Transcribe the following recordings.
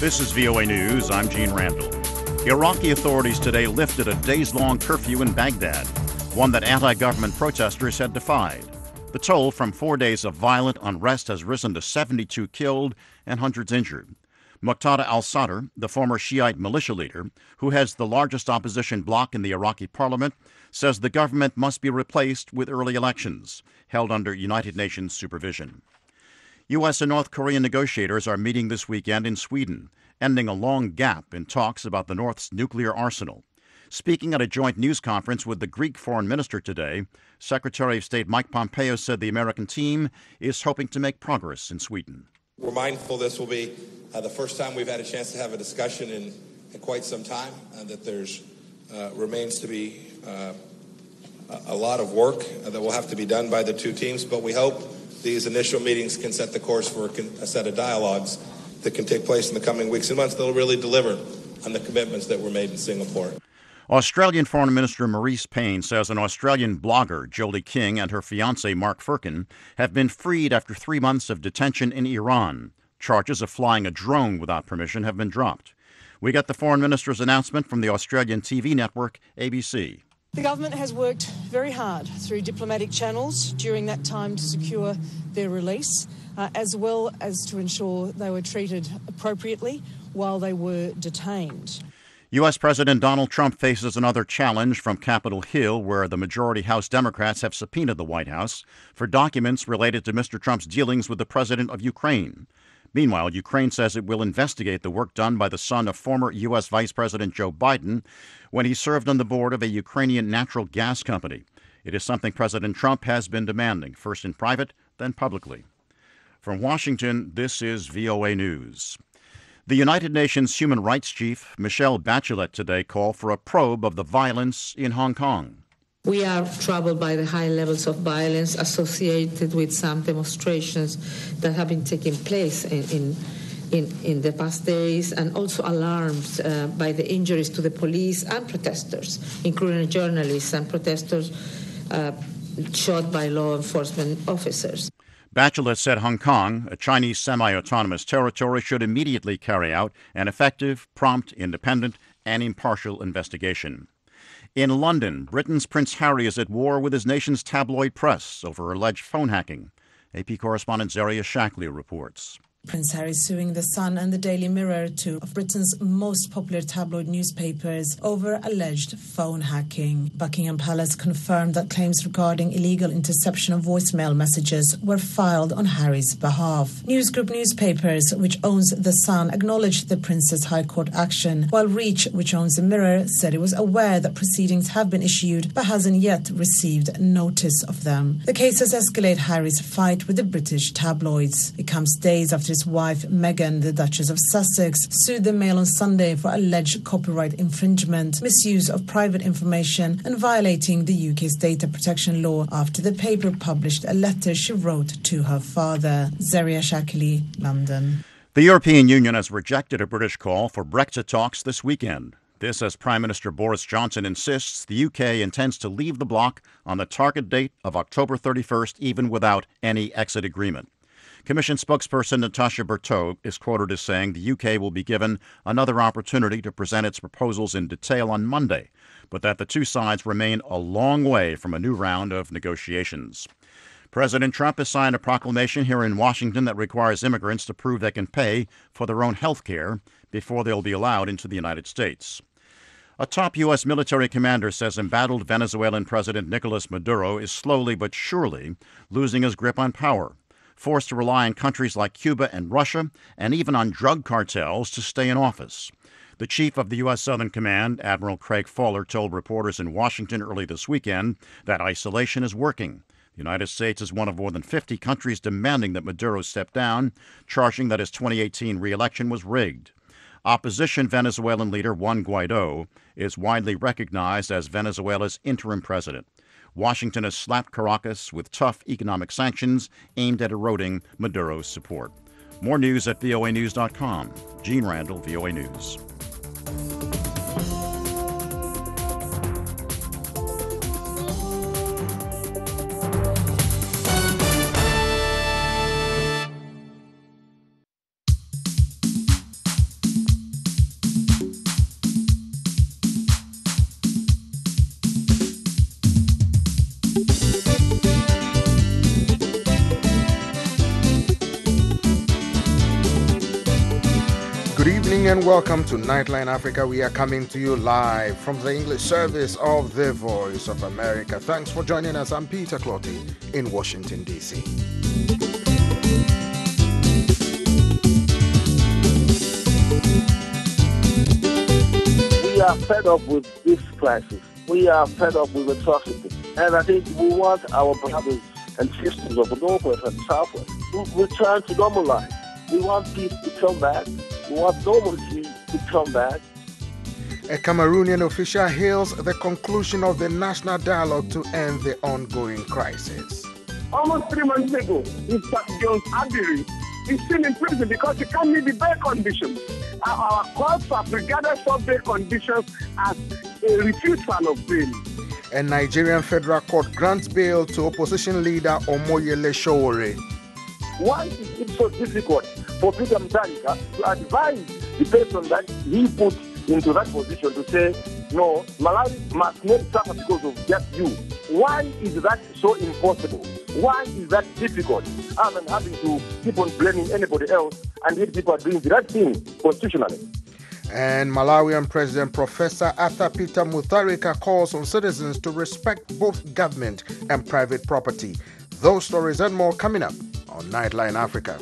This is VOA News. I'm Gene Randall. Iraqi authorities today lifted a days-long curfew in Baghdad, one that anti-government protesters had defied. The toll from 4 days of violent unrest has risen to 72 killed and hundreds injured. Muqtada al-Sadr, the former Shiite militia leader, who heads the largest opposition bloc in the Iraqi parliament, says the government must be replaced with early elections, held under United Nations supervision. U.S. and North Korean negotiators are meeting this weekend in Sweden, ending a long gap in talks about the North's nuclear arsenal. Speaking at a joint news conference with the Greek foreign minister today, Secretary of State Mike Pompeo said the American team is hoping to make progress in Sweden. We're mindful this will be the first time we've had a chance to have a discussion in quite some time, that there's remains to be a lot of work that will have to be done by the two teams, but we hope these initial meetings can set the course for a set of dialogues that can take place in the coming weeks and months that will really deliver on the commitments that were made in Singapore. Australian Foreign Minister Marise Payne says an Australian blogger, Jolie King, and her fiancé, Mark Firkin, have been freed after 3 months of detention in Iran. Charges of flying a drone without permission have been dropped. We get the Foreign Minister's announcement from the Australian TV network ABC. The government has worked very hard through diplomatic channels during that time to secure their release, as well as to ensure they were treated appropriately while they were detained. U.S. President Donald Trump faces another challenge from Capitol Hill, where the majority House Democrats have subpoenaed the White House for documents related to Mr. Trump's dealings with the president of Ukraine. Meanwhile, Ukraine says it will investigate the work done by the son of former U.S. Vice President Joe Biden when he served on the board of a Ukrainian natural gas company. It is something President Trump has been demanding, first in private, then publicly. From Washington, this is VOA News. The United Nations Human Rights Chief, Michelle Bachelet, today called for a probe of the violence in Hong Kong. We are troubled by the high levels of violence associated with some demonstrations that have been taking place in the past days, and also alarmed by the injuries to the police and protesters, including journalists and protesters shot by law enforcement officers. Bachelet said Hong Kong, a Chinese semi-autonomous territory, should immediately carry out an effective, prompt, independent, and impartial investigation. In London, Britain's Prince Harry is at war with his nation's tabloid press over alleged phone hacking. AP correspondent Zaria Shackley reports. Prince Harry suing The Sun and the Daily Mirror, two of Britain's most popular tabloid newspapers, over alleged phone hacking. Buckingham Palace confirmed that claims regarding illegal interception of voicemail messages were filed on Harry's behalf. News Group newspapers, which owns The Sun, acknowledged the Prince's High Court action, while Reach, which owns The Mirror, said it was aware that proceedings have been issued but hasn't yet received notice of them. The case has escalated Harry's fight with the British tabloids. It comes days after his wife, Meghan, the Duchess of Sussex, sued the Mail on Sunday for alleged copyright infringement, misuse of private information, and violating the UK's data protection law after the paper published a letter she wrote to her father. Zaria Shackley, London. The European Union has rejected a British call for Brexit talks this weekend. This as Prime Minister Boris Johnson insists the UK intends to leave the bloc on the target date of October 31st, even without any exit agreement. Commission spokesperson Natasha Bertot is quoted as saying the UK will be given another opportunity to present its proposals in detail on Monday, but that the two sides remain a long way from a new round of negotiations. President Trump has signed a proclamation here in Washington that requires immigrants to prove they can pay for their own health care before they'll be allowed into the United States. A top U.S. military commander says embattled Venezuelan President Nicolas Maduro is slowly but surely losing his grip on power, forced to rely on countries like Cuba and Russia, and even on drug cartels to stay in office. The chief of the U.S. Southern Command, Admiral Craig Fowler, told reporters in Washington early this weekend that isolation is working. The United States is one of more than 50 countries demanding that Maduro step down, charging that his 2018 re-election was rigged. Opposition Venezuelan leader Juan Guaido is widely recognized as Venezuela's interim president. Washington has slapped Caracas with tough economic sanctions aimed at eroding Maduro's support. More news at voanews.com. Gene Randall, VOA News. Good evening and welcome to Nightline Africa. We are coming to you live from the English service of the Voice of America. Thanks for joining us. I'm Peter Clotty in Washington, D.C. We are fed up with this crisis. We are fed up with atrocity. And I think we want our brothers and sisters of the Northwest and Southwest to return to normal life. We want peace to come back. We want normalcy to come back. A Cameroonian official hails the conclusion of the national dialogue to end the ongoing crisis. Almost 3 months ago, Mr. Jones Abiri is still in prison because he can't meet the bail conditions. Our courts have regarded such bail conditions as a refusal of bail. A Nigerian federal court grants bail to opposition leader Omoyele Sowore. Why is it so difficult for Peter Mutharika to advise the person that he put into that position to say, no, Malawi must not suffer because of just you? Why is that so impossible? Why is that difficult? I'm having to keep on blaming anybody else, and yet people are doing the right thing constitutionally. And Malawian President Professor Arthur Peter Mutharika calls on citizens to respect both government and private property. Those stories and more coming up on Nightline Africa.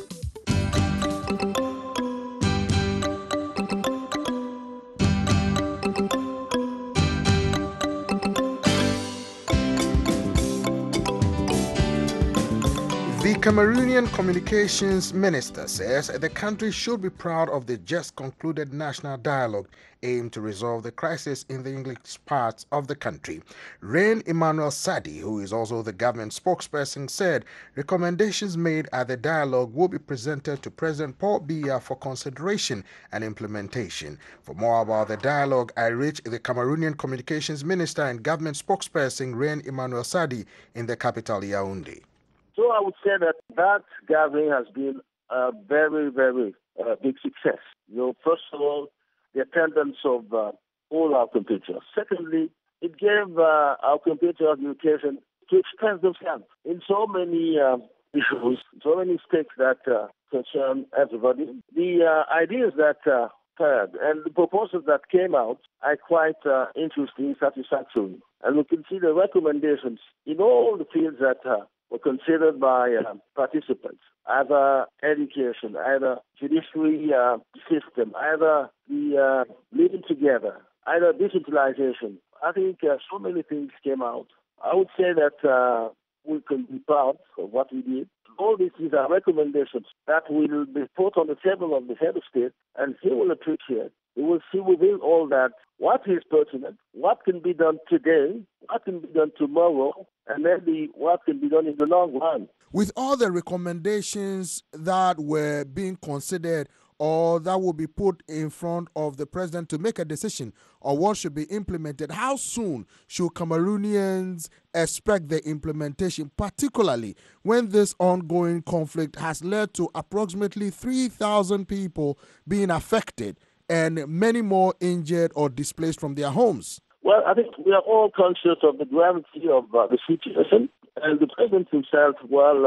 The Cameroonian Communications Minister says the country should be proud of the just concluded national dialogue aimed to resolve the crisis in the English parts of the country. Reine Emmanuel Sadi, who is also the government spokesperson, said recommendations made at the dialogue will be presented to President Paul Biya for consideration and implementation. For more about the dialogue, I reached the Cameroonian Communications Minister and government spokesperson Reine Emmanuel Sadi in the capital Yaoundé. So I would say that gathering has been a very, very big success. First of all, the attendance of all our compatriots. Secondly, it gave our compatriots the occasion to express themselves in so many issues, so many stakes that concern everybody. The ideas that heard and the proposals that came out are quite interesting, satisfactory. And we can see the recommendations in all the fields that were considered by participants, either education, either judiciary system, either the living together, either digitalization. I think so many things came out. I would say that we can be proud of what we did. All these are recommendations that will be put on the table of the head of state, and he will appreciate. He will see within all that what is pertinent, what can be done today, what can be done tomorrow, and maybe what can be done in the long run. With all the recommendations that were being considered or that will be put in front of the president to make a decision on what should be implemented, how soon should Cameroonians expect the implementation, particularly when this ongoing conflict has led to approximately 3,000 people being affected and many more injured or displaced from their homes? Well, I think we are all conscious of the gravity of the situation. And the president himself,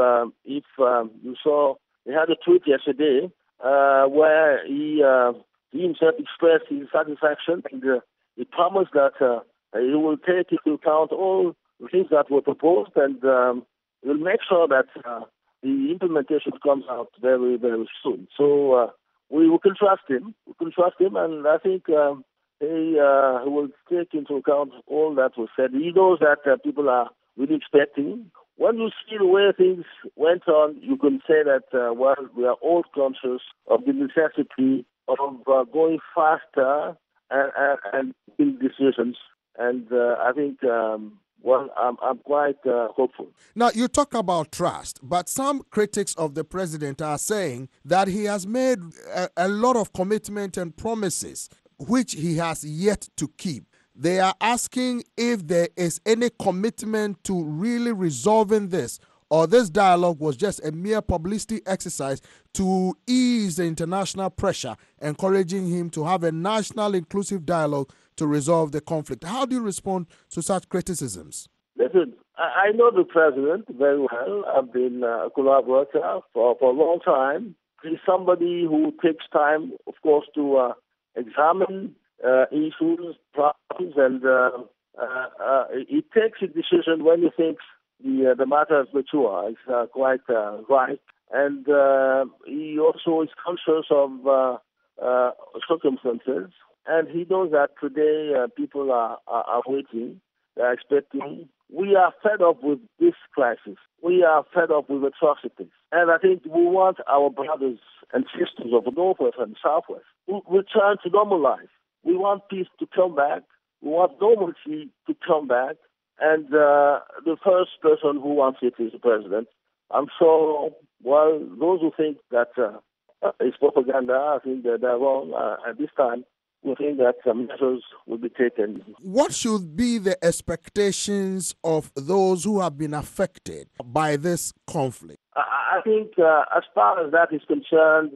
if you saw, he had a tweet yesterday where he himself expressed his satisfaction and he promised that he will take into account all the things that were proposed and he will make sure that the implementation comes out very, very soon. So we can trust him. We can trust him, and I think he will take into account all that was said. He knows that people are really expecting. When you see the way things went on, you can say that, we are all conscious of the necessity of going faster and making decisions. And I think, I'm quite hopeful. Now, you talk about trust, but some critics of the president are saying that he has made a lot of commitment and promises which he has yet to keep. They are asking if there is any commitment to really resolving this, or this dialogue was just a mere publicity exercise to ease the international pressure, encouraging him to have a national inclusive dialogue to resolve the conflict. How do you respond to such criticisms? Listen, I know the president very well. I've been a collaborator for a long time. He's somebody who takes time, of course, to examine issues, problems, and he takes a decision when he thinks the matter is mature. It's quite right. And he also is conscious of circumstances. And he knows that today people are waiting, they're expecting. We are fed up with this crisis. We are fed up with atrocities. And I think we want our brothers and sisters of the Northwest and Southwest to return to normal life. We want peace to come back. We want normalcy to come back. And the first person who wants it is the president. I'm sure, well, those who think that it's propaganda, I think that they're wrong. At this time, we think that some measures will be taken. What should be the expectations of those who have been affected by this conflict? I think as far as that is concerned,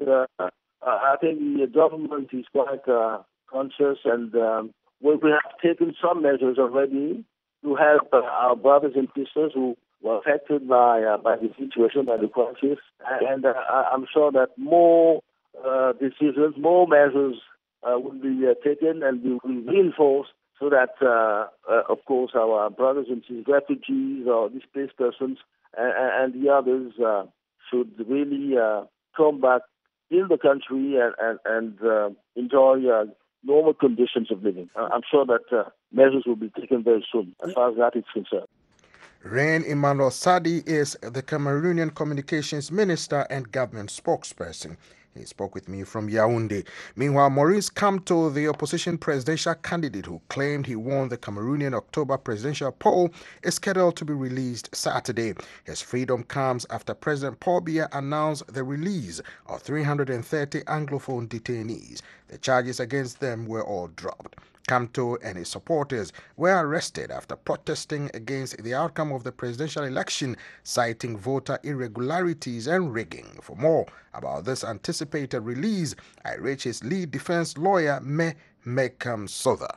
I think the government is quite conscious, and we have taken some measures already to help our brothers and sisters who were affected by the situation, by the crisis. And I'm sure that more decisions, more measures will be taken and will be reinforced so that, of course, our brothers and sisters, refugees or displaced persons and the others should really come back in the country and enjoy normal conditions of living. I'm sure that measures will be taken very soon as far as that is concerned. Reine Emmanuel Sadi is the Cameroonian Communications Minister and Government Spokesperson. He spoke with me from Yaoundé. Meanwhile, Maurice Kamto, the opposition presidential candidate who claimed he won the Cameroonian October presidential poll, is scheduled to be released Saturday. His freedom comes after President Paul Biya announced the release of 330 Anglophone detainees. The charges against them were all dropped. Kamto and his supporters were arrested after protesting against the outcome of the presidential election, citing voter irregularities and rigging. For more about this anticipated release, I reached his lead defense lawyer, Mekam Sotha.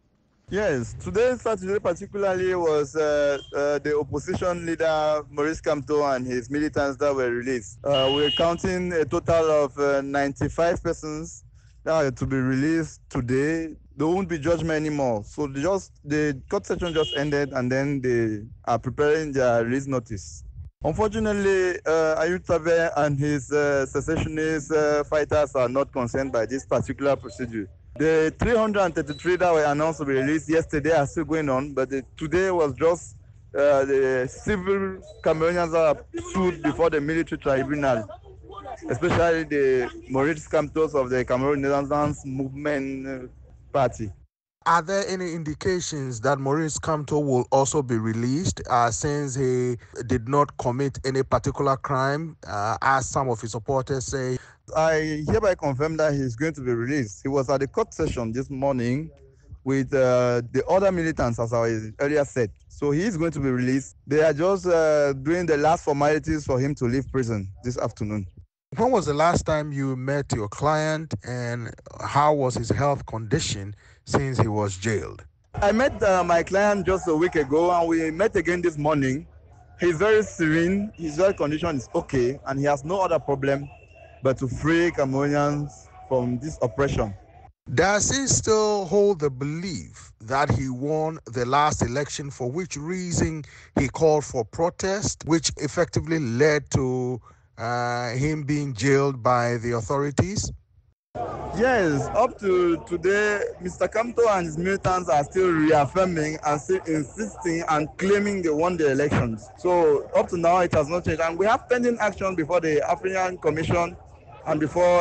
Yes, today, Saturday particularly, was the opposition leader Maurice Kamto and his militants that were released. We're counting a total of 95 persons that are to be released today. There won't be judgment anymore. So the court session just ended, and then they are preparing their release notice. Unfortunately, Ayub Tabe and his secessionist fighters are not concerned by this particular procedure. The 333 that were announced to be released yesterday are still going on, but today was just the civil Cameroonians that are sued before the military tribunal, especially the Maurice Kamtos of the Cameroon Renaissance Movement Party. Are there any indications that Maurice Kamto will also be released since he did not commit any particular crime, as some of his supporters say? I hereby confirm that he's going to be released. He was at the court session this morning with the other militants, as I earlier said. So he is going to be released. They are just doing the last formalities for him to leave prison this afternoon. When was the last time you met your client, and how was his health condition since he was jailed? I met my client just a week ago, and we met again this morning. He's very serene, his health condition is okay, and he has no other problem but to free Cameroonians from this oppression. Does he still hold the belief that he won the last election, for which reason he called for protest, which effectively led to him being jailed by the authorities? Yes, up to today, Mr. Kamto and his militants are still reaffirming and still insisting and claiming they won the elections. So up to now, it has not changed. And we have pending action before the African Commission and before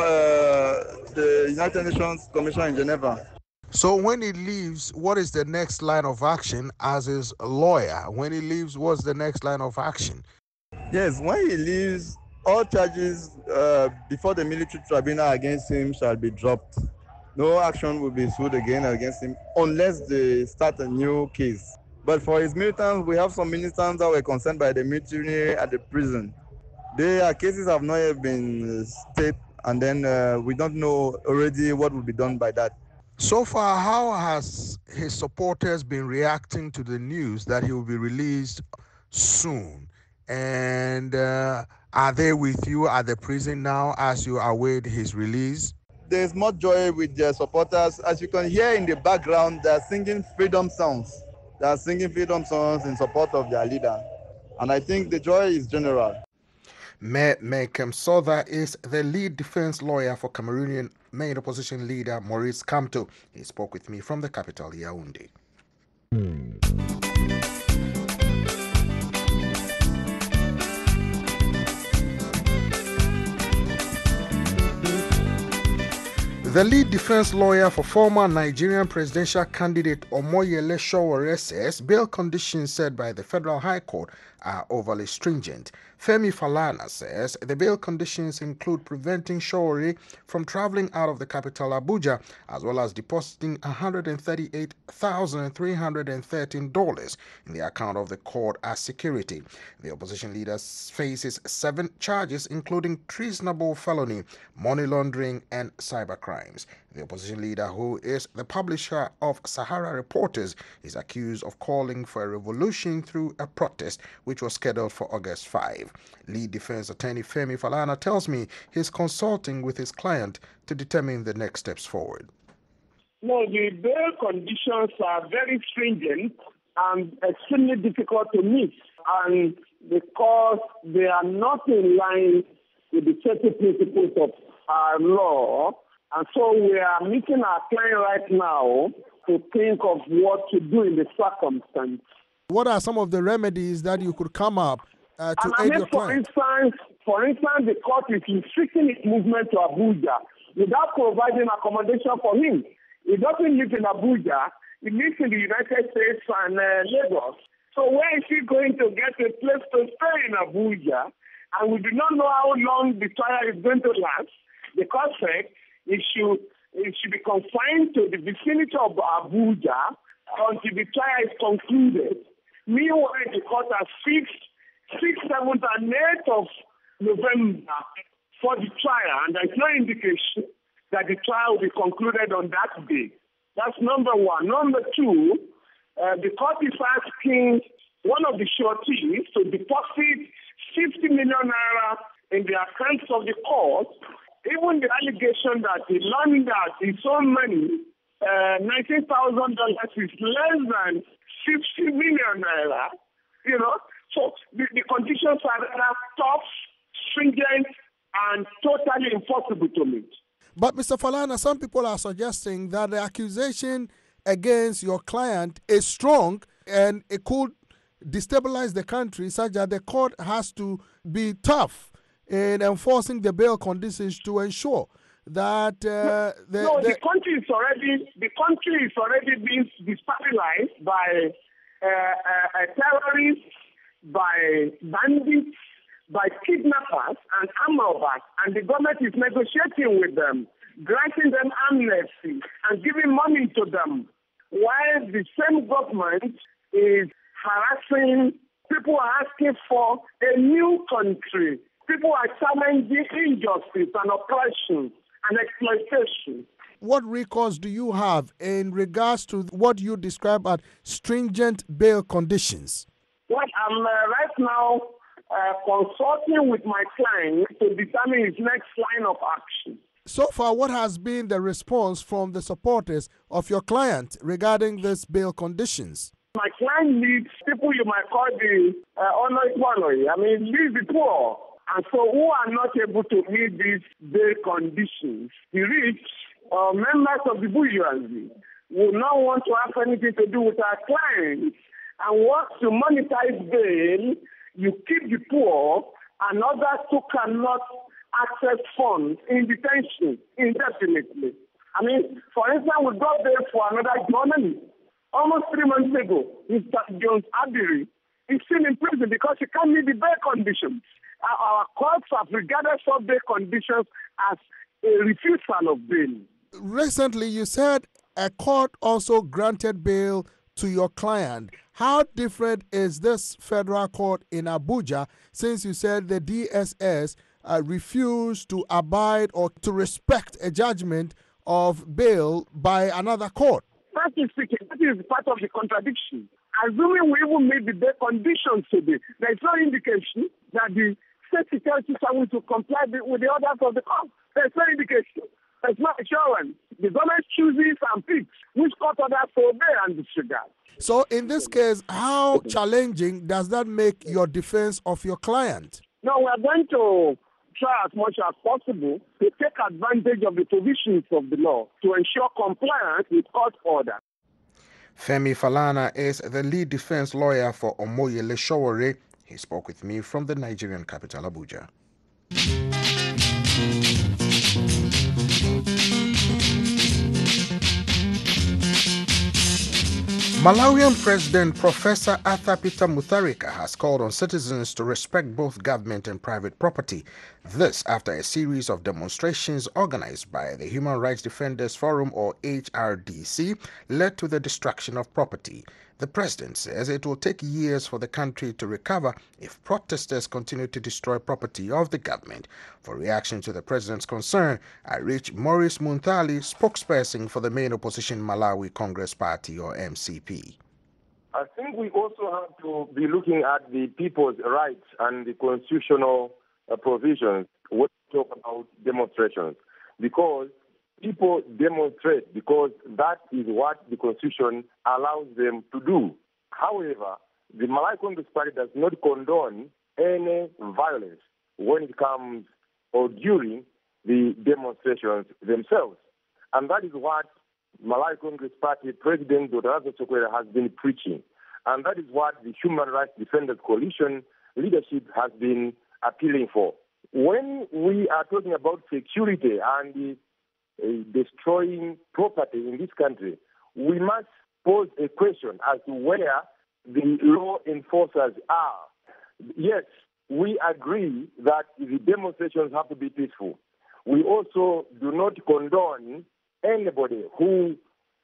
the United Nations Commission in Geneva. So when he leaves, what is the next line of action as his lawyer? When he leaves, what's the next line of action? Yes, when he leaves, all charges before the military tribunal against him shall be dropped. No action will be sued again against him unless they start a new case. But for his militants, we have some militants that were concerned by the military at the prison. Their cases have not yet been stated, and then we don't know already what will be done by that. So far, how has his supporters been reacting to the news that he will be released soon? And Are they with you at the prison now as you await his release? There's more joy with their supporters. As you can hear in the background, they're singing freedom songs. They're singing freedom songs in support of their leader. And I think the joy is general. Mekem Sotha is the lead defense lawyer for Cameroonian main opposition leader Maurice Kamto. He spoke with me from the capital, Yaoundé. The lead defense lawyer for former Nigerian presidential candidate Omoyele Sowore says bail conditions set by the Federal High Court are overly stringent. Femi Falana says the bail conditions include preventing Sowore from traveling out of the capital Abuja, as well as depositing $138,313 in the account of the court as security. The opposition leader faces 7 charges, including treasonable felony, money laundering, and cybercrimes. The opposition leader, who is the publisher of Sahara Reporters, is accused of calling for a revolution through a protest which was scheduled for August 5. Lead defense attorney Femi Falana tells me he's consulting with his client to determine the next steps forward. No, the bail conditions are very stringent and extremely difficult to meet, and because they are not in line with the safety principles of our law. And so we are meeting our client right now to think of what to do in the circumstance. What are some of the remedies that you could come up to aid your client? For instance, the court is restricting its movement to Abuja without providing accommodation for him. He doesn't live in Abuja. He lives in the United States and Lagos. So where is he going to get a place to stay in Abuja? And we do not know how long the trial is going to last. The court said it should be confined to the vicinity of Abuja until the trial is concluded. Meanwhile, the court has fixed 6th, 7th, and 8th of November for the trial, and there's no indication that the trial will be concluded on that day. That's number one. Number two, the court is asking one of the sureties to deposit 50 million naira in the accounts of the court. Even the allegation that he laundered his own money, $19,000 is less than 50 million naira, So the conditions are rather tough, stringent, and totally impossible to meet. But Mr. Falana, some people are suggesting that the accusation against your client is strong and it could destabilize the country such that the court has to be tough in enforcing the bail conditions to ensure that the country is already being destabilized by terrorists, by bandits, by kidnappers and armed robbers, and the government is negotiating with them, granting them amnesty and giving money to them, while the same government is harassing people, are asking for a new country. People are challenging injustice and oppression and exploitation. What recourse do you have in regards to what you describe as stringent bail conditions? Well, I'm right now consulting with my client to determine his next line of action. So far, what has been the response from the supporters of your client regarding this bail conditions? My client needs people you might call the leads the poor. And so who are not able to meet these bail conditions. The rich or members of the bourgeoisie will not want to have anything to do with our clients. And once you monetize bail, you keep the poor and others who cannot access funds in detention indefinitely. For instance, we got bail for another journalist. Almost 3 months ago, Mr. Jones Abiri is still in prison because he can't meet the bail conditions. Our courts have regarded such bail conditions as a refusal of bail. Recently, you said a court also granted bail to your client. How different is this federal court in Abuja, since you said the DSS refused to abide or to respect a judgment of bail by another court? Frankly speaking, that is part of the contradiction. Assuming we even made the bail conditions today, there is no indication that the state security service to comply with the orders of the court. There's no indication. There's no assurance. The government chooses and picks which court orders to obey and disregard. So in this case, how challenging does that make your defense of your client? No, we are going to try as much as possible to take advantage of the provisions of the law to ensure compliance with court orders. Femi Falana is the lead defense lawyer for Omoyele Sowore. He spoke with me from the Nigerian capital, Abuja. Malawian President Professor Arthur Peter Mutharika has called on citizens to respect both government and private property. This after a series of demonstrations organized by the Human Rights Defenders Forum, or HRDC, led to the destruction of property. The president says it will take years for the country to recover if protesters continue to destroy property of the government. For reaction to the president's concern, I reached Maurice Munthali, spokesperson for the main opposition Malawi Congress Party, or MCP. I think we also have to be looking at the people's rights and the constitutional provisions when we talk about demonstrations, because people demonstrate because that is what the Constitution allows them to do. However, the Malawi Congress Party does not condone any violence when it comes or during the demonstrations themselves. And that is what Malawi Congress Party President Dr. Lazarus Chakwera has been preaching. And that is what the Human Rights Defenders Coalition leadership has been appealing for. When we are talking about security and destroying property in this country, we must pose a question as to where the law enforcers are. Yes, we agree that the demonstrations have to be peaceful. We also do not condone anybody who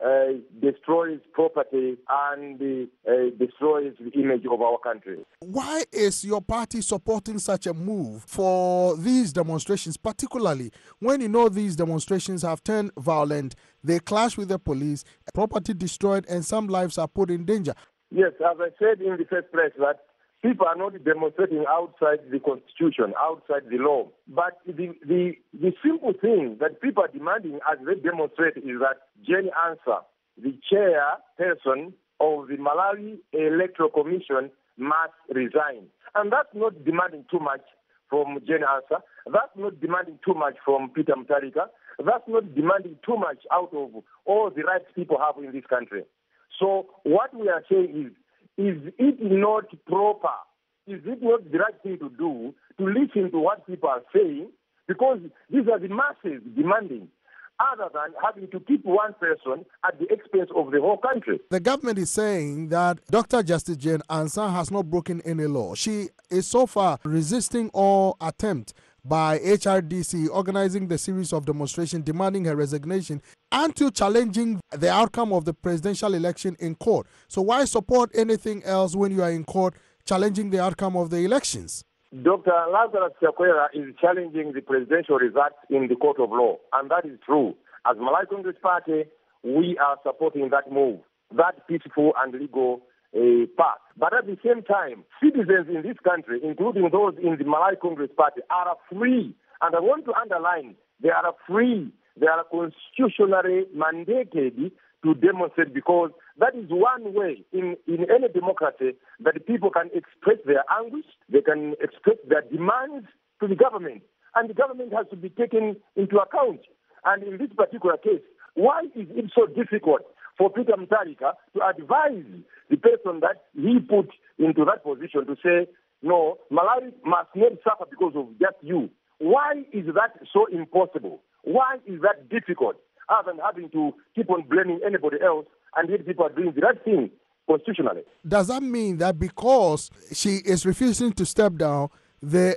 destroys property and destroys the image of our country. Why is your party supporting such a move for these demonstrations, particularly when you know these demonstrations have turned violent, they clash with the police, property destroyed, and some lives are put in danger? Yes, as I said in the first place, that people are not demonstrating outside the Constitution, outside the law. But the simple thing that people are demanding as they demonstrate is that Jane Ansah, the chairperson of the Malawi Electoral Commission, must resign. And that's not demanding too much from Jane Ansah. That's not demanding too much from Peter Mutharika. That's not demanding too much out of all the rights people have in this country. So what we are saying is it not proper? Is it not the right thing to do, to listen to what people are saying? Because these are the masses demanding, other than having to keep one person at the expense of the whole country. The government is saying that Dr. Justice Jane Ansah has not broken any law. She is so far resisting all attempt by HRDC organizing the series of demonstrations demanding her resignation and to challenging the outcome of the presidential election in court. So why support anything else when you are in court challenging the outcome of the elections? Dr. Lazarus Chakwera is challenging the presidential results in the court of law, and that is true. As Malawi Congress Party, we are supporting that move, that peaceful and legal path. But at the same time, citizens in this country, including those in the Malawi Congress Party, are free. And I want to underline, they are free. They are constitutionally mandated to demonstrate, because that is one way in any democracy that people can express their anguish, they can express their demands to the government. And the government has to be taken into account. And in this particular case, why is it so difficult for Peter Mutharika to advise the person that he put into that position to say, no, Malawi must not suffer because of just you? Why is that so impossible? Why is that difficult, other than having to keep on blaming anybody else and yet people are doing the right thing constitutionally? Does that mean that because she is refusing to step down, the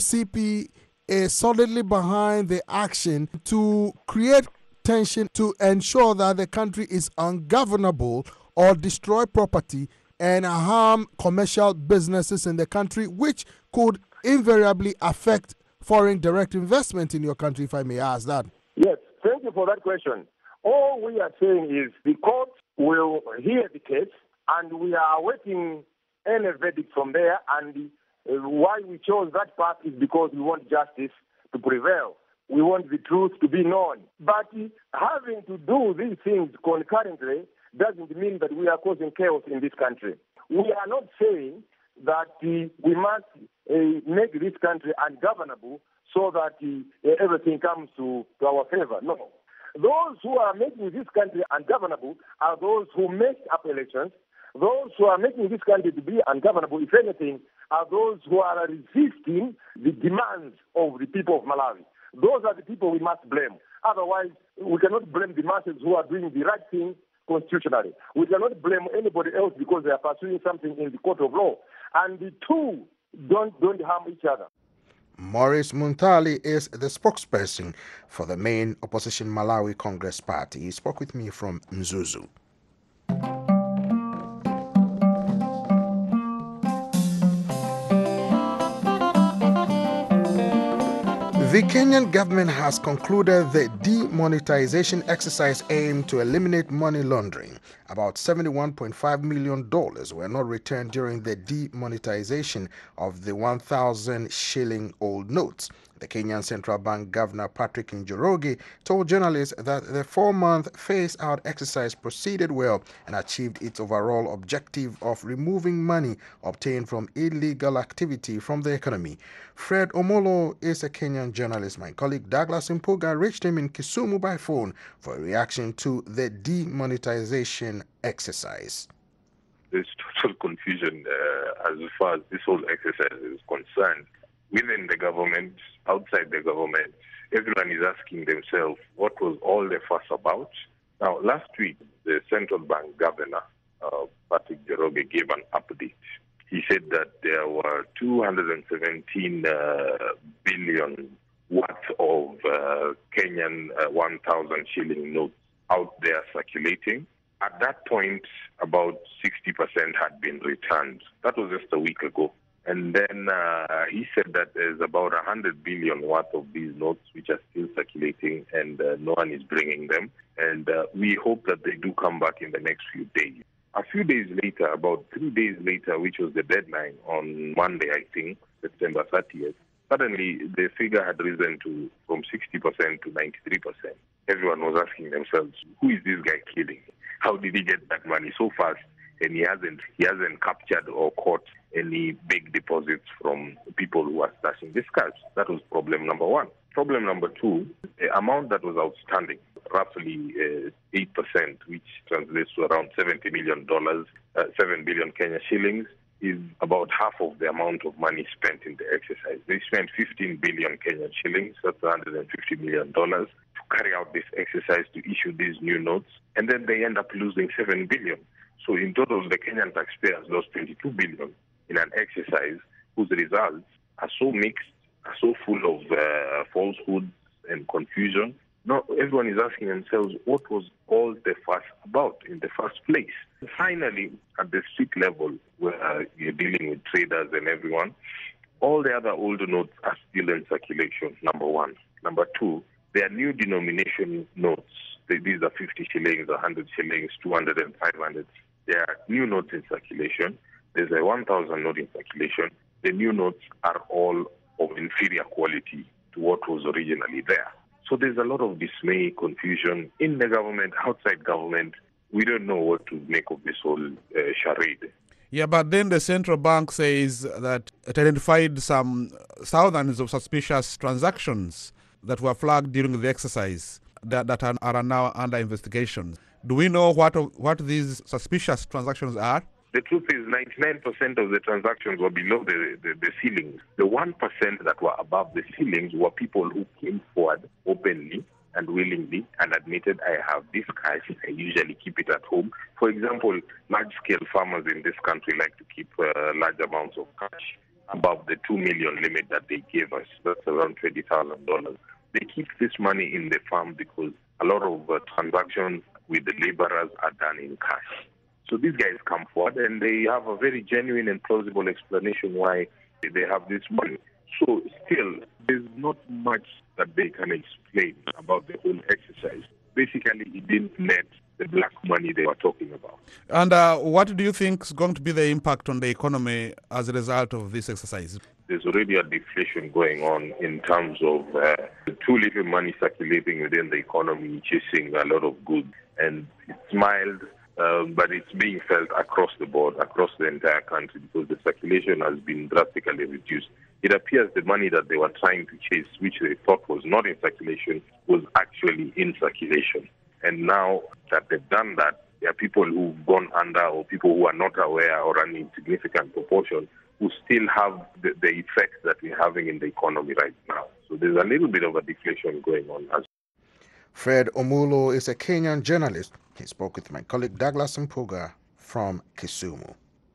MCP is solidly behind the action to create tension to ensure that the country is ungovernable or destroy property and harm commercial businesses in the country, which could invariably affect foreign direct investment in your country, if I may ask that? Yes, thank you for that question. All we are saying is the court will hear the case, and we are awaiting any verdict from there, and why we chose that path is because we want justice to prevail. We want the truth to be known. But having to do these things concurrently doesn't mean that we are causing chaos in this country. We are not saying that we must make this country ungovernable so that everything comes to our favor. No. Those who are making this country ungovernable are those who make up elections. Those who are making this country to be ungovernable, if anything, are those who are resisting the demands of the people of Malawi. Those are the people we must blame. Otherwise, we cannot blame the masses who are doing the right thing constitutionally. We cannot blame anybody else because they are pursuing something in the court of law. And the two don't harm each other. Maurice Muntali is the spokesperson for the main opposition Malawi Congress Party. He spoke with me from Mzuzu. The Kenyan government has concluded the demonetization exercise aimed to eliminate money laundering. About $71.5 million were not returned during the demonetization of the 1,000 shilling old notes. The Kenyan Central Bank Governor Patrick Njoroge told journalists that the 4-month phase-out exercise proceeded well and achieved its overall objective of removing money obtained from illegal activity from the economy. Fred Omolo is a Kenyan journalist. My colleague Douglas Impuga reached him in Kisumu by phone for a reaction to the demonetization exercise. There's total confusion as far as this whole exercise is concerned. Within the government, outside the government, everyone is asking themselves, what was all the fuss about? Now, last week, the central bank governor, Patrick Njoroge, gave an update. He said that there were 217 billion worth of Kenyan 1,000 shilling notes out there circulating. At that point, about 60% had been returned. That was just a week ago. And then he said that there's about 100 billion worth of these notes which are still circulating and no one is bringing them. And we hope that they do come back in the next few days. A few days later, about 3 days later, which was the deadline on Monday, I think, September 30th, suddenly the figure had risen from 60% to 93%. Everyone was asking themselves, who is this guy killing? How did he get that money so fast? And he hasn't captured or caught any big deposits from people who are stashing these cash. That was problem number one. Problem number two, the amount that was outstanding, roughly 8%, which translates to around $70 million, 7 billion Kenya shillings, is about half of the amount of money spent in the exercise. They spent 15 billion Kenyan shillings, that's $150 million, to carry out this exercise to issue these new notes, and then they end up losing 7 billion. So in total, the Kenyan taxpayers lost 22 billion in an exercise whose results are so mixed, are so full of falsehoods and confusion. Now everyone is asking themselves, what was all the fuss about in the first place? And finally, at the street level, where you're dealing with traders and everyone, all the other older notes are still in circulation, number one. Number two, there are new denomination notes. These are 50 shillings, 100 shillings, 200 and 500. There are new notes in circulation. There's a 1,000 note in circulation. The new notes are all of inferior quality to what was originally there. So there's a lot of dismay, confusion in the government, outside government. We don't know what to make of this whole charade. Yeah, but then the central bank says that it identified some thousands of suspicious transactions that were flagged during the exercise that are now under investigation. Do we know what these suspicious transactions are? The truth is 99% of the transactions were below the ceilings. The 1% that were above the ceilings were people who came forward openly and willingly and admitted, I have this cash, I usually keep it at home. For example, large-scale farmers in this country like to keep large amounts of cash above the 2 million limit that they gave us. That's around $20,000. They keep this money in the farm because a lot of transactions with the laborers are done in cash. So these guys come forward and they have a very genuine and plausible explanation why they have this money. So still, there's not much that they can explain about the whole exercise. Basically, it didn't net the black money they were talking about. And what do you think is going to be the impact on the economy as a result of this exercise? There's already a deflation going on in terms of too little money circulating within the economy, chasing a lot of goods. And it's mild, but it's being felt across the board, across the entire country, because the circulation has been drastically reduced. It appears the money that they were trying to chase, which they thought was not in circulation, was actually in circulation. And now that they've done that, there are people who've gone under, or people who are not aware, or an insignificant proportion, who still have the effects that we're having in the economy right now. So there's a little bit of a deflation going on. Fred Omulo is a Kenyan journalist. He spoke with my colleague Douglas Mpuga from Kisumu.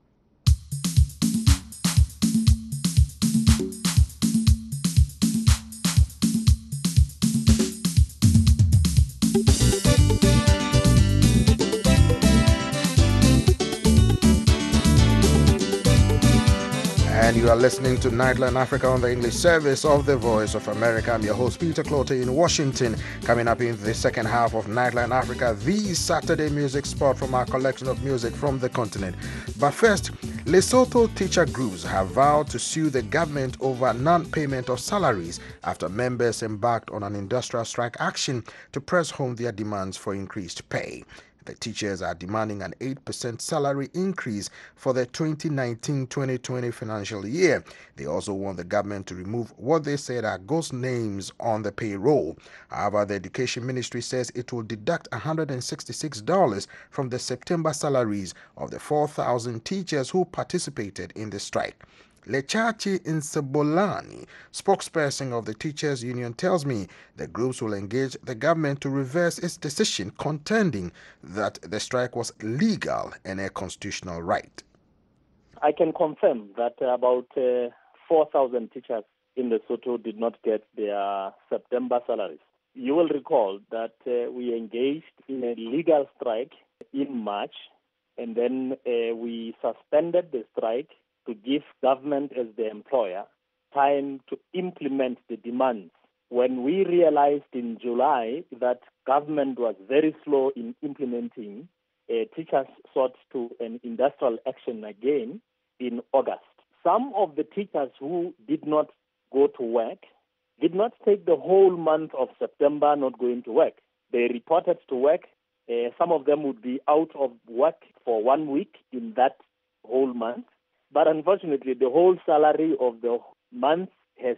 And you are listening to Nightline Africa on the English service of the Voice of America. I'm your host, Peter Clottey in Washington. Coming up in the second half of Nightline Africa, the Saturday music spot from our collection of music from the continent. But first, Lesotho teacher groups have vowed to sue the government over non-payment of salaries after members embarked on an industrial strike action to press home their demands for increased pay. The teachers are demanding an 8% salary increase for the 2019-2020 financial year. They also want the government to remove what they said are ghost names on the payroll. However, the Education Ministry says it will deduct $166 from the September salaries of the 4,000 teachers who participated in the strike. Lechachi Nsebolani, spokesperson of the Teachers Union, tells me the groups will engage the government to reverse its decision, contending that the strike was legal and a constitutional right. I can confirm that about 4,000 teachers in Lesotho did not get their September salaries. You will recall that we engaged in a legal strike in March, and then we suspended the strike to give government as the employer time to implement the demands. When we realized in July that government was very slow in implementing, teachers sought to an industrial action again in August. Some of the teachers who did not go to work did not take the whole month of September not going to work. They reported to work. Some of them would be out of work for 1 week in that whole month. But unfortunately, the whole salary of the month has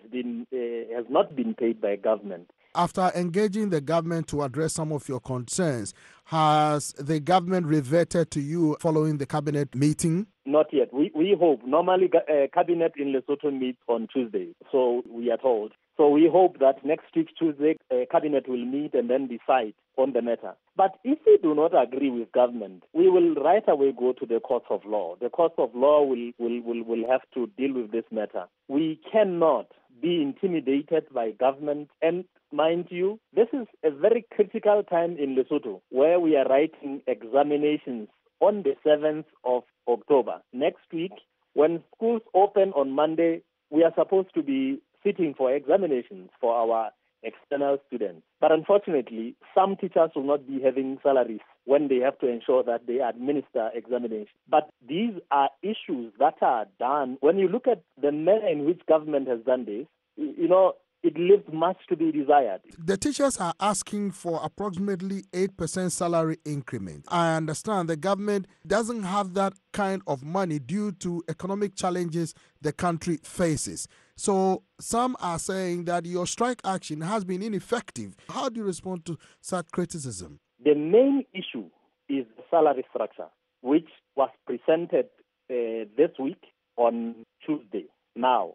not been paid by government. After engaging the government to address some of your concerns, has the government reverted to you following the cabinet meeting? Not yet. We hope. Normally, cabinet in Lesotho meets on Tuesday, so we are told. So we hope that next week, Tuesday, cabinet will meet and then decide on the matter. But if we do not agree with government, we will right away go to the courts of law. The courts of law will have to deal with this matter. We cannot be intimidated by government. And mind you, this is a very critical time in Lesotho where we are writing examinations on the 7th of October. Next week, when schools open on Monday, we are supposed to be sitting for examinations for our external students. But unfortunately, some teachers will not be having salaries when they have to ensure that they administer examinations. But these are issues that are done. When you look at the manner in which government has done this, it leaves much to be desired. The teachers are asking for approximately 8% salary increment. I understand the government doesn't have that kind of money due to economic challenges the country faces. So some are saying that your strike action has been ineffective. How do you respond to such criticism? The main issue is the salary structure, which was presented this week on Tuesday. Now,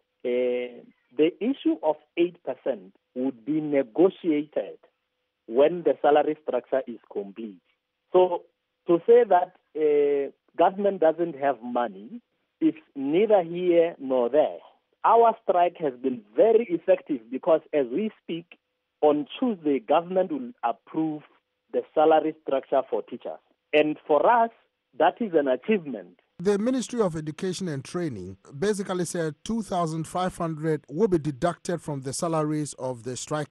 the issue of 8% would be negotiated when the salary structure is complete. So to say that government doesn't have money is neither here nor there. Our strike has been very effective because as we speak, on Tuesday, government will approve the salary structure for teachers. And for us, that is an achievement. The Ministry of Education and Training basically said 2,500 will be deducted from the salaries of the striking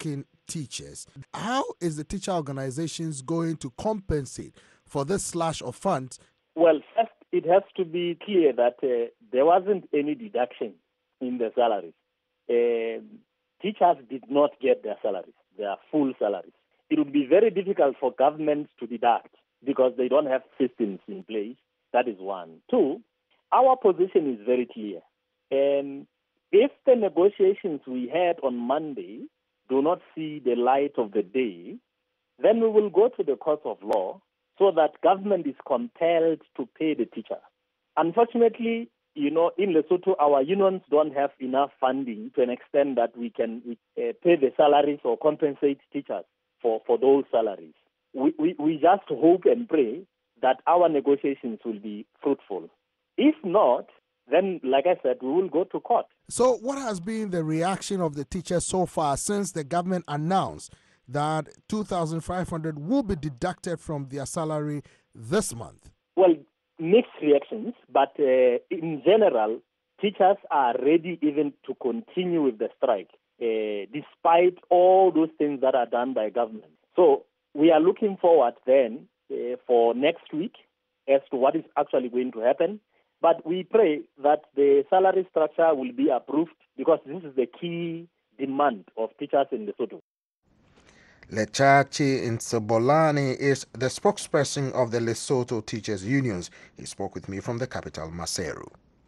teachers. How is the teacher organizations going to compensate for this slash of funds? Well, first, it has to be clear that there wasn't any deduction in the salaries. Teachers did not get their salaries, their full salaries. It would be very difficult for governments to deduct because they don't have systems in place. That is one. Two, our position is very clear. If the negotiations we had on Monday do not see the light of the day, then we will go to the court of law so that government is compelled to pay the teacher. Unfortunately, in Lesotho, our unions don't have enough funding to an extent that we can pay the salaries or compensate teachers for those salaries. We just hope and pray that our negotiations will be fruitful. If not, then, like I said, we will go to court. So what has been the reaction of the teachers so far since the government announced that 2,500 will be deducted from their salary this month? Well, mixed reactions, but in general, teachers are ready even to continue with the strike, despite all those things that are done by government. So we are looking forward then for next week as to what is actually going to happen. But we pray that the salary structure will be approved because this is the key demand of teachers in Lesotho. Lechachi Nsebolani is the spokesperson of the Lesotho Teachers Unions. He spoke with me from the capital, Maseru.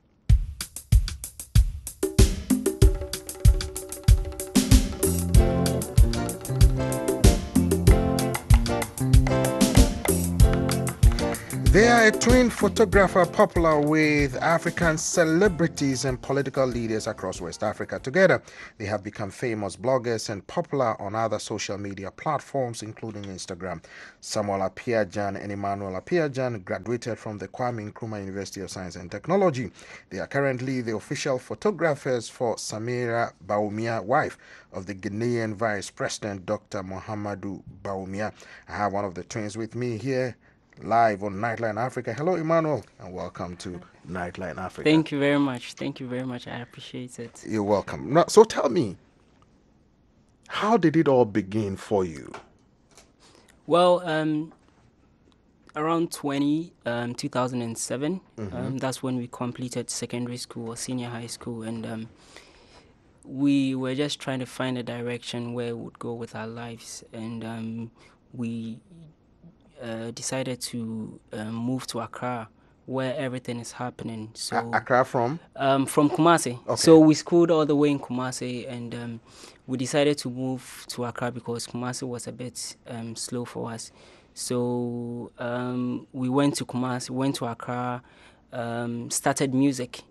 They are a twin photographer popular with African celebrities and political leaders across West Africa. Together, they have become famous bloggers and popular on other social media platforms, including Instagram. Samuel Apiajan and Emmanuel Apiajan graduated from the Kwame Nkrumah University of Science and Technology. They are currently the official photographers for Samira Bawumia, wife of the Ghanaian Vice President, Dr. Muhammadu Bawumia. I have one of the twins with me here, live on Nightline Africa. Hello, Emmanuel, and welcome to Nightline Africa. Thank you very much. Thank you very much. I appreciate it. You're welcome. Now, so tell me, how did it all begin for you? Well, around 2007, that's when we completed secondary school or senior high school, and we were just trying to find a direction where we would go with our lives, and we decided to move to Accra, where everything is happening. So Accra from Kumasi. Okay. So we schooled all the way in Kumasi, and we decided to move to Accra because Kumasi was a bit slow for us. So we went to Kumasi, went to Accra, started music.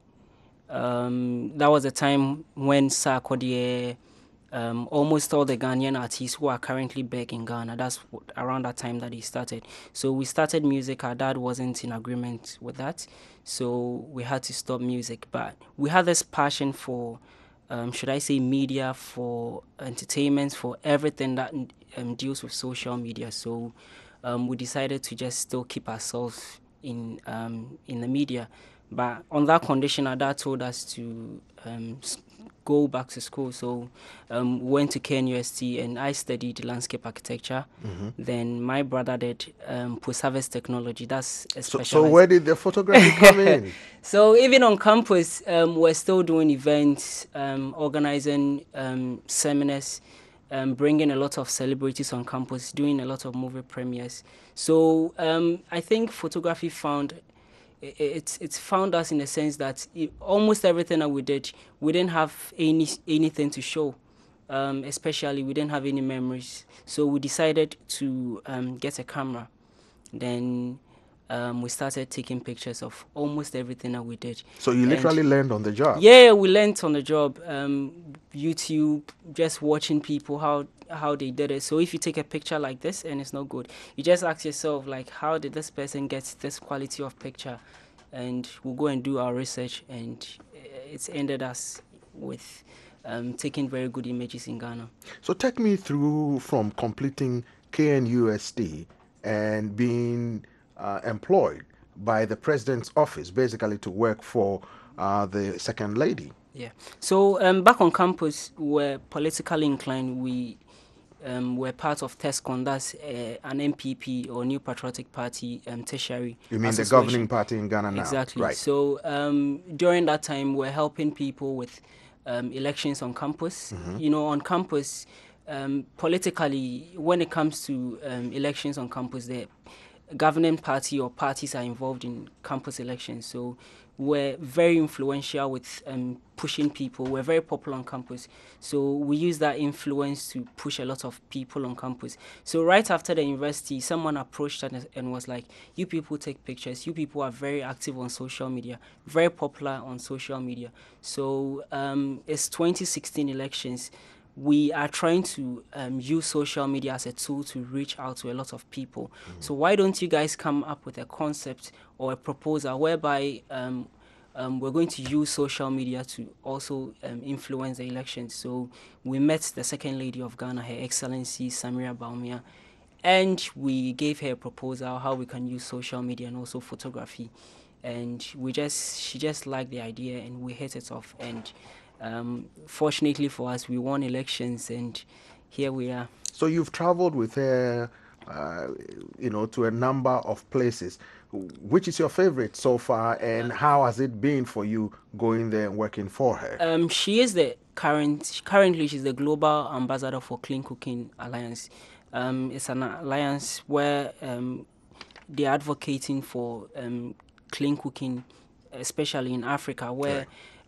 That was a time when Sarkodie, almost all the Ghanaian artists who are currently back in Ghana, that's around that time that he started. So we started music. Our dad wasn't in agreement with that, so we had to stop music. But we had this passion for, should I say, media, for entertainment, for everything that deals with social media. So we decided to just still keep ourselves in the media. But on that condition, our dad told us to go back to school. So went to KNUST, and I studied landscape architecture. Then my brother did post-harvest technology. That's a specialized. So where did the photography come in? So even on campus, we're still doing events, organizing seminars, bringing a lot of celebrities on campus, doing a lot of movie premieres. So I think photography it's found us in the sense that almost everything that we did, we didn't have anything to show. Especially, we didn't have any memories. So we decided to get a camera. Then we started taking pictures of almost everything that we did. So you literally learned on the job? Yeah, we learned on the job. YouTube, just watching people, how they did it. So if you take a picture like this and it's not good, you just ask yourself, like, how did this person get this quality of picture? And we'll go and do our research, and it's ended us with taking very good images in Ghana. So take me through from completing KNUST and being employed by the president's office, basically to work for the second lady. Yeah. So back on campus, we're politically inclined. We were part of TESCON, that's an NPP or New Patriotic Party tertiary. You mean the governing party in Ghana now? Exactly. Right. So during that time, we're helping people with elections on campus. You know, on campus, politically, when it comes to elections on campus, the governing party or parties are involved in campus elections. So we're very influential with pushing people. We're very popular on campus. So we use that influence to push a lot of people on campus. So right after the university, someone approached us and was like, you people take pictures. You people are very active on social media, very popular on social media. So it's 2016 elections. We are trying to use social media as a tool to reach out to a lot of people. So why don't you guys come up with a concept or a proposal whereby we're going to use social media to also influence the elections? So we met the Second Lady of Ghana, Her Excellency Samira Baumia, and we gave her a proposal how we can use social media and also photography. And she just liked the idea, and we hit it off. And fortunately for us, we won elections, and here we are. So you've traveled with her, to a number of places. Which is your favorite so far, and how has it been for you going there and working for her? She is currently she's the global ambassador for Clean Cooking Alliance. It's an alliance where they're advocating for clean cooking, especially in Africa, where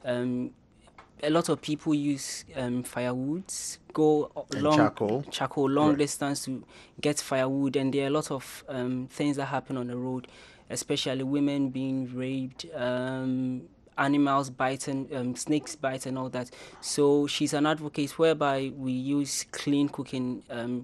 a lot of people use firewoods, go charcoal long distance to get firewood, and there are a lot of things that happen on the road, especially women being raped, animals biting, snakes bite and all that. So she's an advocate whereby we use clean cooking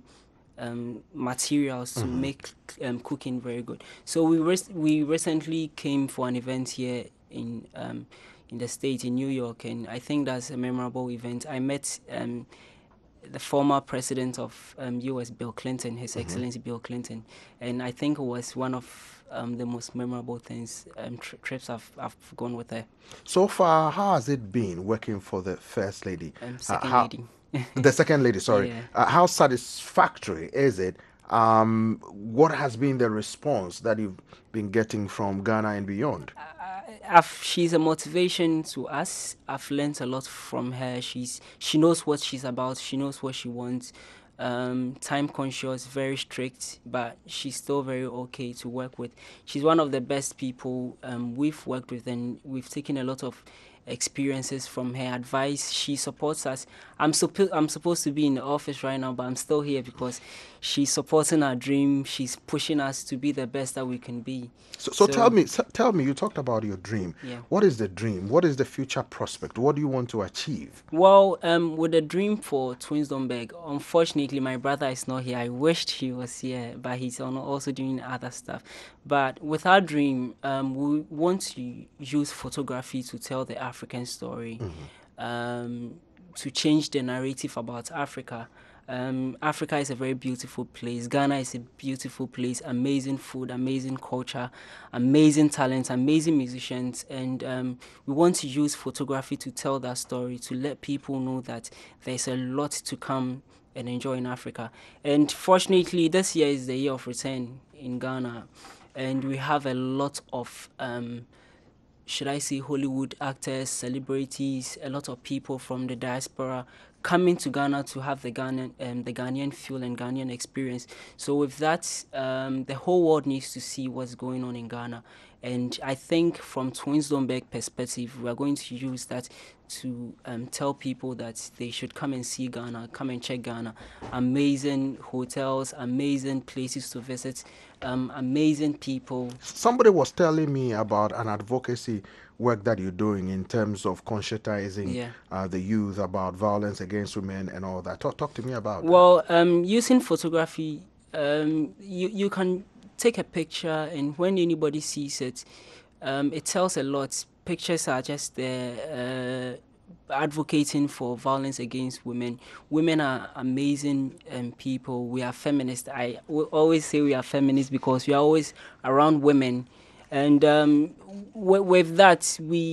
materials to make cooking very good. So we recently came for an event here in the States, in New York, and I think that's a memorable event. I met the former president of U.S., Bill Clinton, His Excellency Bill Clinton, and I think it was one of the most memorable things, trips I've gone with her. So far, how has it been working for the First Lady? Second Lady. The Second Lady, sorry. Yeah. How satisfactory is it? What has been the response that you've been getting from Ghana and beyond? She's a motivation to us. I've learned a lot from her. She knows what she's about. She knows what she wants. Time conscious, very strict, but she's still very okay to work with. She's one of the best people we've worked with, and we've taken a lot of experiences from her advice. She supports us. I'm supposed to be in the office right now, but I'm still here because she's supporting our dream. She's pushing us to be the best that we can be. So tell me, you talked about your dream. Yeah. What is the dream? What is the future prospect? What do you want to achieve? Well, with the dream for Twinsdonberg, unfortunately, my brother is not here. I wished he was here, but he's also doing other stuff. But with our dream, we want to use photography to tell the African story, to change the narrative about Africa. Africa is a very beautiful place. Ghana is a beautiful place. Amazing food, amazing culture, amazing talent, amazing musicians. And we want to use photography to tell that story, to let people know that there's a lot to come and enjoy in Africa. And fortunately, this year is the year of return in Ghana. And we have a lot of should I say Hollywood actors, celebrities, a lot of people from the diaspora coming to Ghana to have the Ghanaian feel and Ghanaian experience. So with that, the whole world needs to see what's going on in Ghana. And I think from Twinsdonberg perspective, we are going to use that to tell people that they should come and see Ghana, come and check Ghana. Amazing hotels, amazing places to visit, amazing people. Somebody was telling me about an advocacy work that you're doing in terms of conscientizing the youth about violence against women and all that. Talk to me about that. Well, using photography, you can take a picture, and when anybody sees it, it tells a lot. Pictures are just there advocating for violence against women. Women are amazing people. We are feminists. I always say we are feminists because we are always around women. And with that, we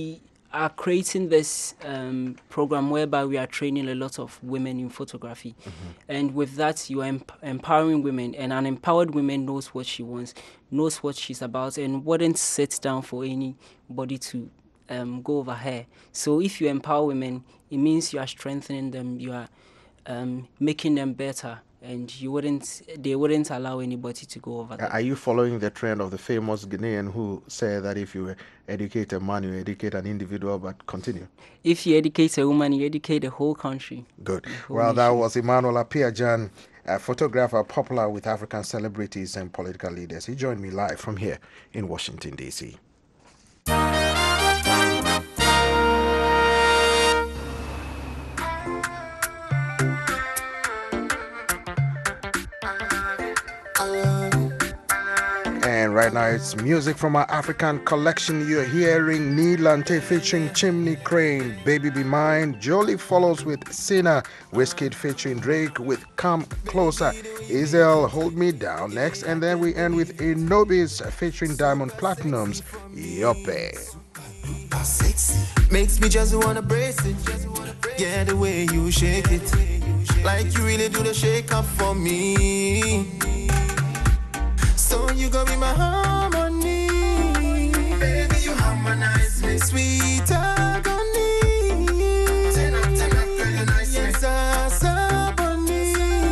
are creating this program whereby we are training a lot of women in photography. And with that, you are empowering women, and an empowered woman knows what she wants, knows what she's about, and wouldn't sit down for anybody to go over her. So if you empower women, it means you are strengthening them, you are making them better, and they wouldn't allow anybody to go over them. Are you following the trend of the famous Ghanaian who said that if you educate a man, you educate an individual? But continue. If you educate a woman, you educate the whole country. Good. Well, that was Emmanuel Appiah-Gyan, a photographer popular with African celebrities and political leaders. He joined me live from here in Washington, D.C. And right now it's music from our African collection. You're hearing Nilante featuring Chimney Crane, Baby Be Mine. Jolie follows with Sinner, Wizkid featuring Drake with Come Closer. Isel, Hold Me Down next. And then we end with Inobis featuring Diamond Platinum's Yope. Makes me just wanna brace it. Yeah, the way you shake it, like you really do the shake up for me. So you gonna be my harmony, baby. You harmonize me, sweet agony. Ten up, girl, you nice. Yes, Saboni.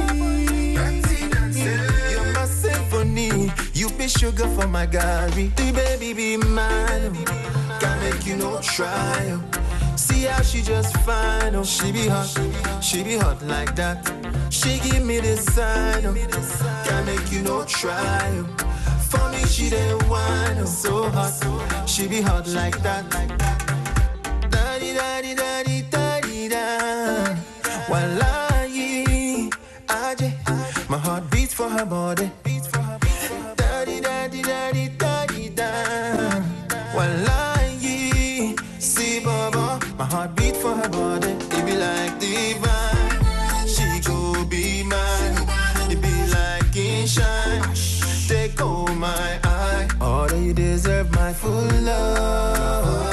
You're my symphony. You be sugar for my Gary. The baby be mine. Can't make you no trial. See how she just fine. Oh, she be hot like that. She give me this sign. Oh, can't make you no trial. For me, she the wine. Oh, so hot. She be hot like that. Daddy, daddy, daddy, daddy, da. Wallahi, Aje. My heart beats for her body. Daddy, daddy, daddy, daddy, da. Wallahi, see, Baba. My heart beat for her body. It be like divine. She go be mine. It be like shine. Take all my eye. Oh, you deserve my full love.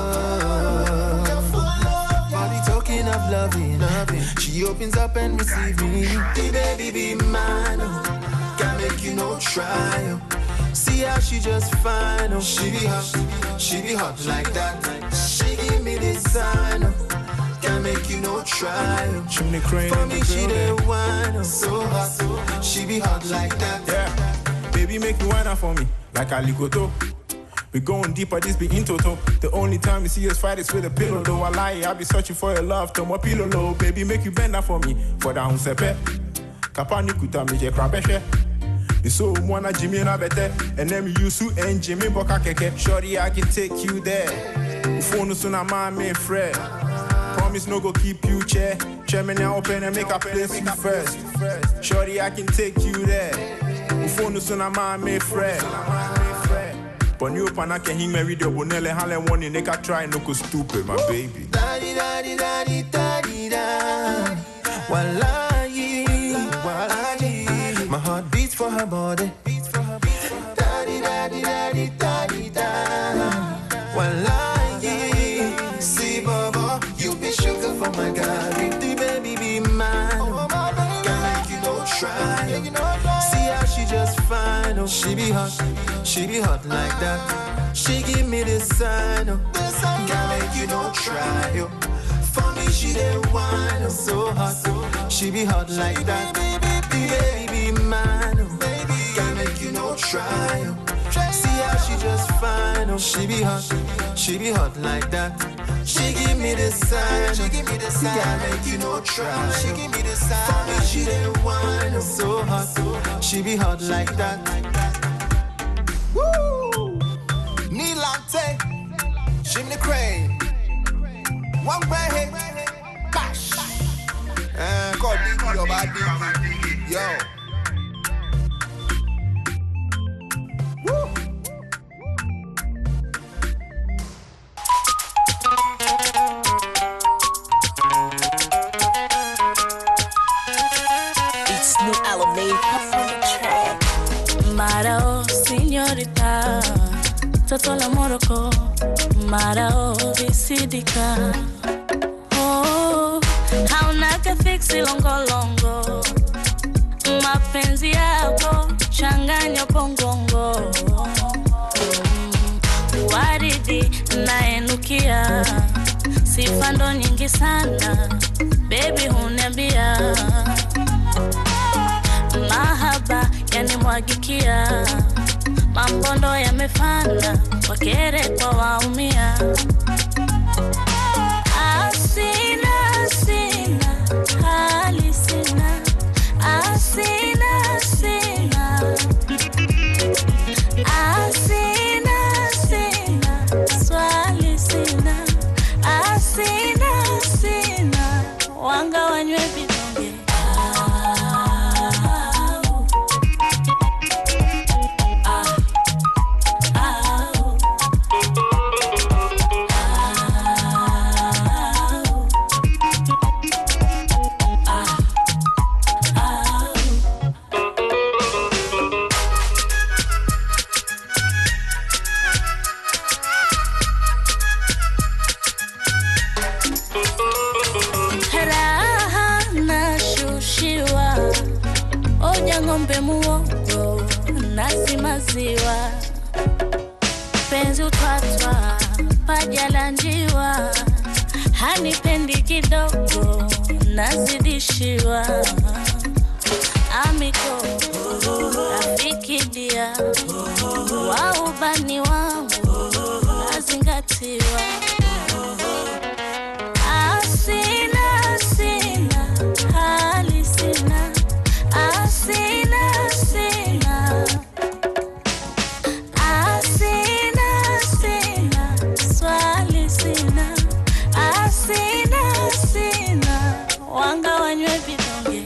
Body talking of loving. She opens up and receives me. The baby be mine. Can't make you no trial. See how she just fine. Oh, she be hot like that. She give me this sign. Oh, can't make you no trial. For me, she the wine. So hot. She be hot like that. Yeah. Baby, make me wine up for me, like Alikoto. We going deeper, this be in toto. The only time you see us fight is with a pillow. Though I lie, I be searching for your love. To my pillow low, baby, make you bend up for me. For the house, Kapani kuta me je krabeshe. You so mwana Jimmy and Abete, and then you su and Jimmy Boka keke. Shorty, I can take you there. Ufonu suna ma me friend. Promise no go keep you chair. Chairman now open and make a place you first. Shorty, I can take you there. Ufonu suna ma me friend. But you pana can him marry the bonele hale one in neka try no go stupid, my baby. Daddy, daddy, daddy, daddy, da. Wallahi, wallahi. My heart beats for her body. Daddy, daddy, daddy, daddy, da. Wallahi, see, Baba, you be sugar for my Gary. The baby be mine. Can't make you no try. See how she just fine. Oh, she be hot like that. She give me this sign. Oh, can't make you no try. Oh, for me, she the wine. Oh, so hot. She be hot like that. The baby mine. Oh, can't make you no try. Oh, see how she just fine. Oh, she be hot like that. She give me this sign. Can't make you no try. She give me this sign. For me, she the wine. Oh, so hot. She be hot like that. Woo! Nilante, Chimney Crane, one way, cash. Call Biggie your body, yo. Woo! It's New Elevate on the track. Mara, señorita, Totola Morocco, mara obisidika. Oh, haunaka fiksi longo mapenzi yako changanya pongongo. Waridi naenukia sifa ndo nyingi sana baby huniambia. Mahaba yanimwagikia mambondo yamefana wakere kwa waumia. Asina hali sina, asina swali sina, asina wanga wanywe vidonge. Ngombe muogo nasi maziwa penzi utwatwa paja la njiwa hanipendi kidogo nazidishiwa. Amiko rafiki dia wa ubani wangu nazingatiwa. Asina hali sina, asina swali sina, asina wanga wanywe vidonge.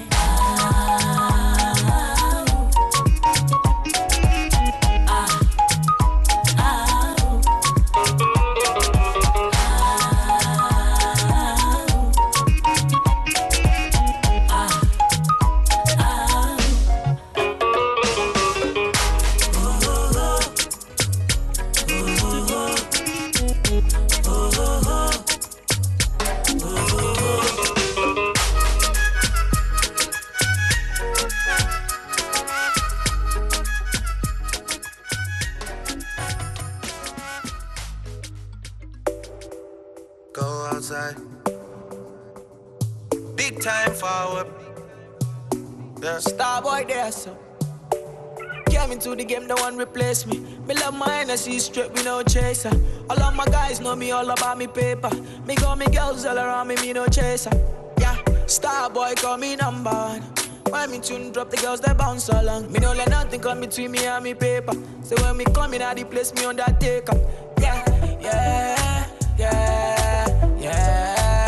Big time forward. Yeah. Starboy there, so. Came into the game, no one replace me. Me love my energy straight, we no chaser. All of my guys know me all about me paper. Me got me girls all around me, me no chaser. Yeah, Starboy call me number one. When me tune drop, the girls they bounce along. Me no let nothing come between me and me paper. So when me come in at the place, me undertaker. Yeah, yeah, yeah, yeah.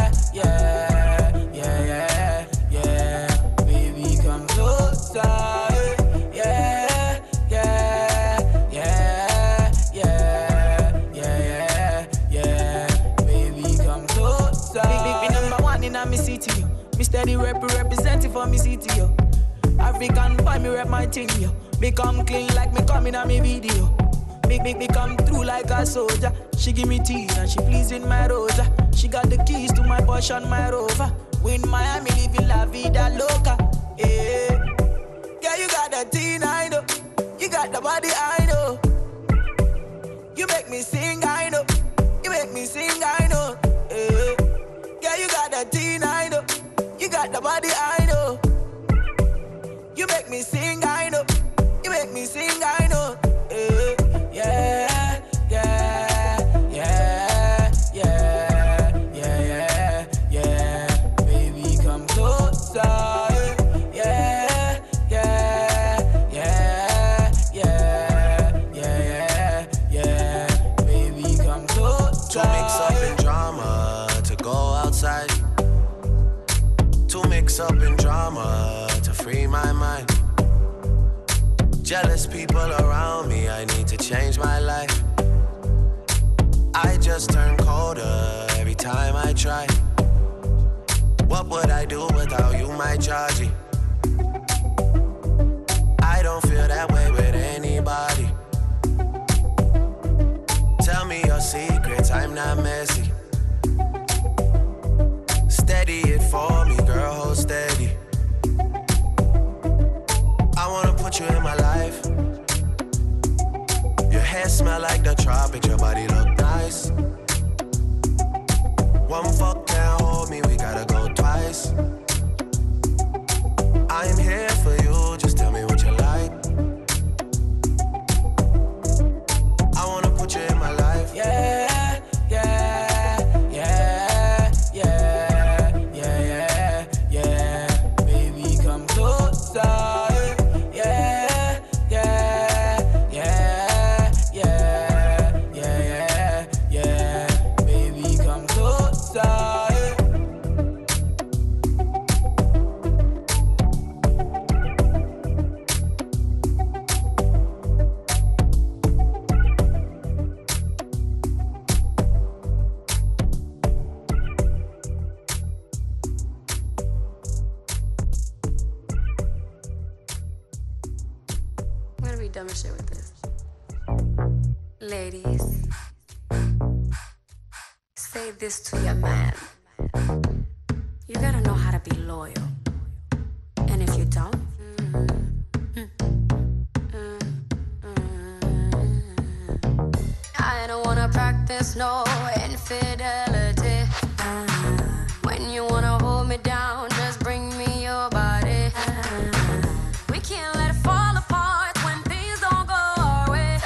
Me steady representing for me city, yo. African boy, me rep my thing, yo. Me come clean like me coming on me video. Me come through like a soldier. She give me tea and she pleasing my rosa. She got the keys to my Porsche and my Rover. We in Miami living la vida loca. Yeah, yeah, you got the teen, I know. You got the body, I know. You make me sing, I know. You make me sing, I know. Yeah, yeah, you got the teen, I know. You got the body, I know. You make me sing, I know. You make me sing, I know. Yeah, yeah, yeah, yeah, yeah, yeah. Baby, come closer. Yeah, yeah, yeah, yeah, yeah, yeah. Baby, come closer. To mix up in drama, to go outside. To mix up in drama, to free my mind. Jealous people around me, I need to change my life. I just turn colder every time I try. What would I do without you, my Georgie? I don't feel that way with anybody. Tell me your secrets, I'm hair smell like the tropics, your body look nice. One fuck can't hold me, we gotta go twice. I'm here for you, just tell me what you like. I wanna put you in my life. Yeah, yeah, yeah, yeah, yeah, yeah. Baby, come closer. Yeah, yeah, yeah, yeah, yeah, yeah. Baby, come closer. I'm gonna be dumb as shit with this. Ladies, say this to your man. You gotta know how to be loyal. And if you don't, I don't wanna practice no infidelity. When you wanna hold me down, just bring me your body. We can't let it fall apart when things don't go our way.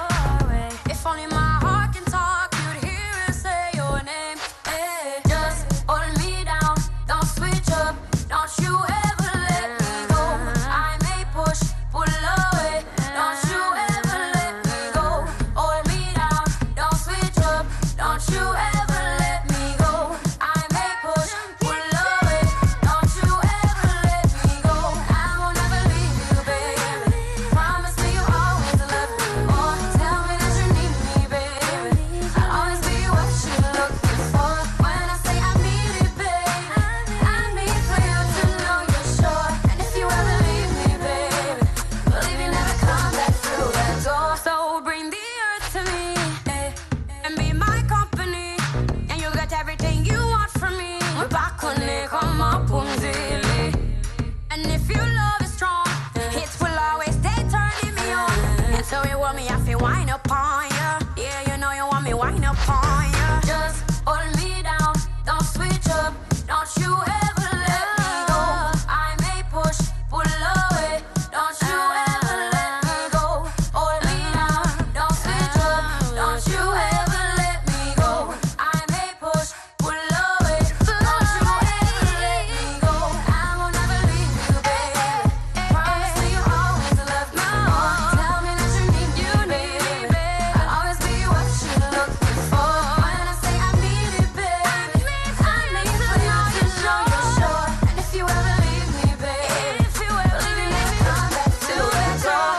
If only my heart can talk, you'd hear it say your name. Hey, just hold me down, don't switch up, don't you ever let me go. I may push, pull away, don't you ever let me go. Hold me down, don't switch up, don't you ever let me go. I may push, pull away, don't you ever let me go. I will never leave you, baby. Promise me you always love me more. Tell me that you need me, baby. I'll always be what you're looking for. When I say I need it, baby, I need for you to know you're sure. And if you ever leave me, baby, believe you never come back through that door. So bring the earth to me, and be my company. And you got everything you want from me. We're back on it, come up on daily. And if your love is strong, it will always stay turning me on. And so you want me, I feel wine upon you. Yeah, you know you want me wine upon you. Just hold me down, don't switch up, don't you ever let me go. I may push, pull away, don't you ever let me go. Hold me down, don't switch up, don't you ever let me go. I may push, pull away, don't you ever let me go. I will never leave you, baby. Promise me you always love me more. Tell me that you need me, baby. I'll always be what you're looking for. When I say I need it, baby, I need for you to know you're sure. And if you ever leave me, baby, believe me, never come back to that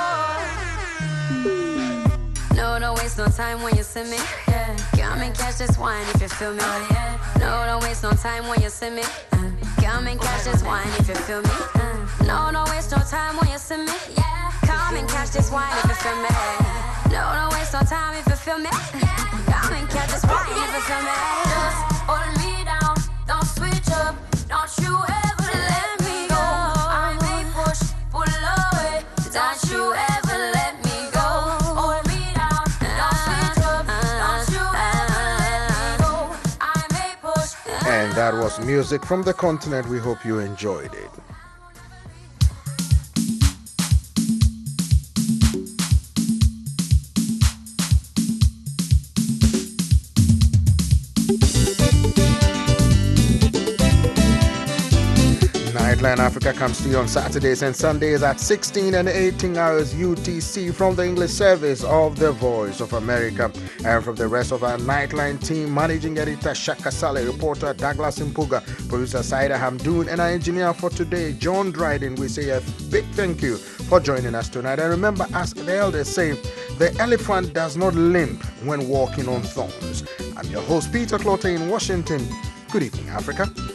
door. No, don't waste no time when you see me. Come and catch this wine if you feel me. No, don't waste no time when you see me. Come and catch this wine if you feel me. No, don't waste no time when you see me. Come and catch this wine if you feel me. No, don't waste no time if you feel me. Come and catch this wine if you feel me. Just hold me down, don't switch up, don't you ever let me go. I may push, pull away, don't you ever let me go. Hold me down, don't switch up, don't you ever let me go. I may push. And that was music from the continent. We hope you enjoyed it. Nightline Africa comes to you on Saturdays and Sundays at 16 and 18 hours UTC from the English service of the Voice of America. And from the rest of our Nightline team, managing editor Shaka Saleh, reporter Douglas Impuga, producer Saida Hamdoon, and our engineer for today, John Dryden, we say a big thank you for joining us tonight. And remember, as the elders say, the elephant does not limp when walking on thorns. I'm your host, Peter Clottey in Washington. Good evening, Africa.